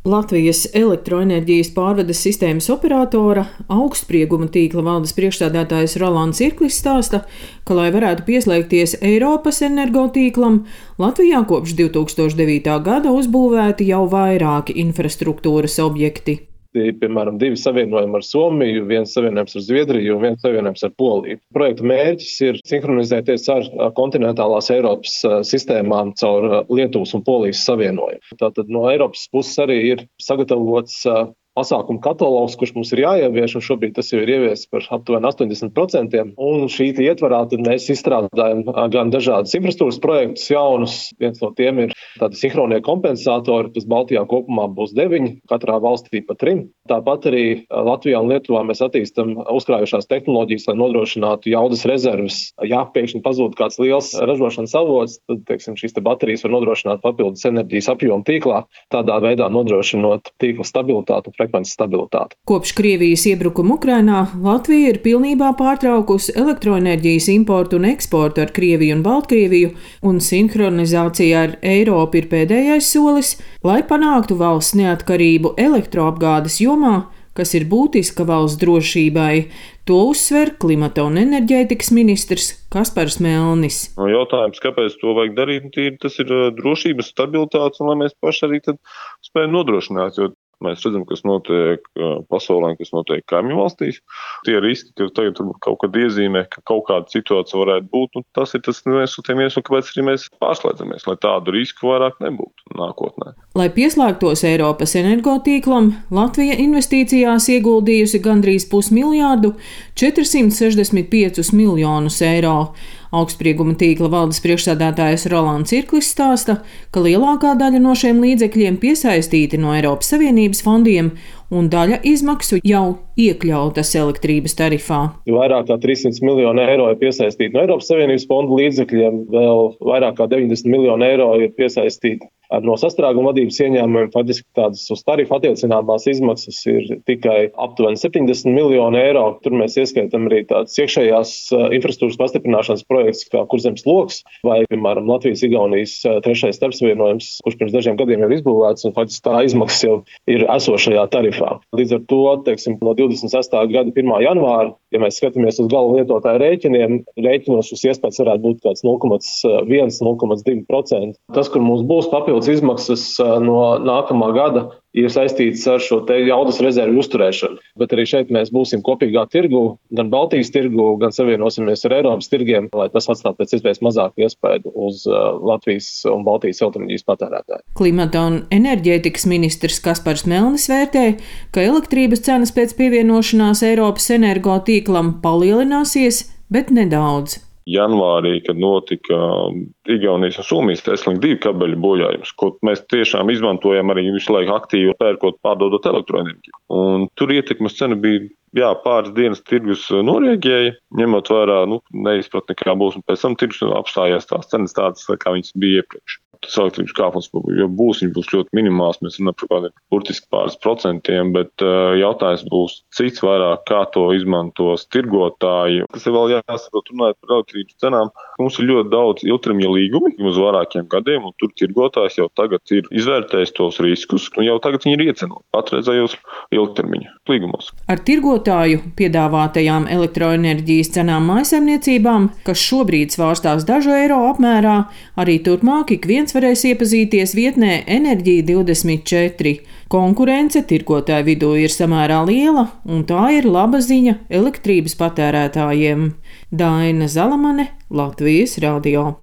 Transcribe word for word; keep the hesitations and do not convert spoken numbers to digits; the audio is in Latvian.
Latvijas elektroenerģijas pārvades sistēmas operatora, augstsprieguma tīkla valdes priekšsēdētājs Rolands Irklis stāsta, ka, lai varētu pieslēgties Eiropas energotīklam, Latvijā kopš divi tūkstoši devītā gada uzbūvēti jau vairāki infrastruktūras objekti. Piemēram, divi savienojumi ar Somiju, viens savienojums ar Zviedriju un viens savienojums ar Poliju. Projekta mērķis ir sinhronizēties ar kontinentālās Eiropas sistēmām caur Lietuvas un Polijas savienojumu. Tātad no Eiropas puses arī ir sagatavots pasākumu katalogs, kurš mums ir jāievieš, un šobrīd tas jau ir ieviests par aptuveni astoņdesmit procentiem. Un šī ietvarā tad mēs izstrādājam gan dažādas infrastruktūras projektus jaunus. Viens no tiem ir tādi sinhronie kompensatori, kas Baltijā kopumā būs deviņi, katrā valstī pa trim. Tāpat arī Latvijā un Lietuvā mēs attīstam uzkrājušās tehnoloģijas, lai nodrošinātu jaudas rezerves. Ja pēkšņi pazūd kāds liels ražošanas avots, tad, teiksim, šīs te baterijas var nodrošināt papildus enerģijas apjomu tīklā, tādā veidā nodrošinot tīkla stabilitātu un frekvences stabilitāti. Kopš Krievijas iebrukuma Ukrainā Latvija ir pilnībā pārtraukusi elektroenerģijas importu un eksportu ar Krieviju un Baltkrieviju, un sinhronizācija ar Eiropu ir pēdējais solis, lai panāktu valsts neatkarību elektroapgādes jomā, kas ir būtiska valsts drošībai. To uzsver klimata un enerģētikas ministrs Kaspars Melnis. Jautājums, kāpēc to vajag darīt, tas ir drošības stabilitātes, un lai mēs paši arī tad spējam nodrošināt, jo mēs redzam, kas notiek pasaulē, kas notiek kaimiņu valstīs. Tie riski, kas tagad varbūt kaut kad iezīmē, ka kaut kāda situācija varētu būt, un tas ir tas viens no tiem iemesliem, kāpēc arī mēs pārslēdzamies, lai tādu risku vairāk nebūtu nākotnē. Lai pieslēgtos Eiropas energotīklam, Latvija investīcijās ieguldījusi gandrīz pusmiljārdu, četrsimt sešdesmit piecus miljonus eiro. Augstsprieguma tīkla valdes priekšsēdētājs Rolands Irklis stāsta, ka lielākā daļa no šiem līdzekļiem piesaistīti no Eiropas Savienības fondiem, un daļa izmaksu jau iekļautas elektrības tarifā. Vairāk kā trīssimti miljoni eiro ir piesaistīti no Eiropas Savienības fondu līdzekļiem, vēl vairāk kā deviņdesmit miljoni eiro ir piesaistīti no sastrēguma vadības ieņēmumiem. Faktiski tādas uz tarifu attiecināmās izmaksas ir tikai aptuveni septiņdesmit miljoni eiro. Tur mēs ieskaitam arī tādas iekšējās infrastruktūras pastiprināšanas projekts, kā Kurzemes loks, vai, piemēram, Latvijas-Igaunijas trešais starpsavienojums, kurš pirms dažiem gadiem jau ir izbūvēts, un faktiski tā izmaksas jau ir esošajā tarifā. Līdz ar to, teiksim, no divdesmit sestā gada pirmā janvāra, ja mēs skatāmies uz gala lietotāju rēķiniem, rēķinos šis iespējas varētu būt kāds nulle komats viens - nulle komats divi procenti. Tas, kur mums būs papildus izmaksas no nākamā gada, ir saistīts ar šo te jaudas rezervu uzturēšanu. Bet arī šeit mēs būsim kopīgā tirgu, gan Baltijas tirgu, gan savienosimies ar Eiropas tirgiem, lai tas atstātu pēc iespējas mazāku iespēju uz Latvijas un Baltijas elektroenerģijas patērētāju. Klimata un enerģētikas ministrs Kaspars Melnis vērtē, ka elektrības cenas pēc pievienošanās Eiropas energotīklam palielināsies, bet nedaudz. Janvārī, kad notika Igaunijas un Somijas Estlink divi kabeļu bojājums, ko mēs tiešām izmantojam arī visu laiku aktīvi pērkot, pārdodot elektroenerģiju. Un tur ietekmes cena bija, jā, pāris dienas tirgus norēģēja, ņemot vērā, nu, neizpratni, kā būs, un pēc tam tirgus apstājās tās cenas tādas, kā viņas bija iepriekš. Tas elektrības kāpums, jo būs, viņš būs ļoti minimāls, mēs runājam par kādiem burtiski pāris procentiem, bet uh, jautājums būs cits vairāk, kā to izmantos tirgotāji. Kas ir vēl jāsaprot, runājot par elektrības cenām, mums ir ļoti daudz ilgtermiņa līgumi uz vairākiem gadiem, un tur tirgotājs jau tagad ir izvērtējis tos riskus, un jau tagad viņi ir iecenoti patreizējos ilgtermiņa līgumos. Ar tirgotāju piedāvātajām elektroenerģijas cenām mājsaimniecībām, kas šobrīd svārstās dažu eiro apmērā, arī turpmāk ik viens varēs iepazīties vietnē Enerģija divdesmit četri. Konkurence tirgotāju vidū ir samērā liela, un tā ir laba ziņa elektrības patērētājiem. Daina Zalamane, Latvijas radio.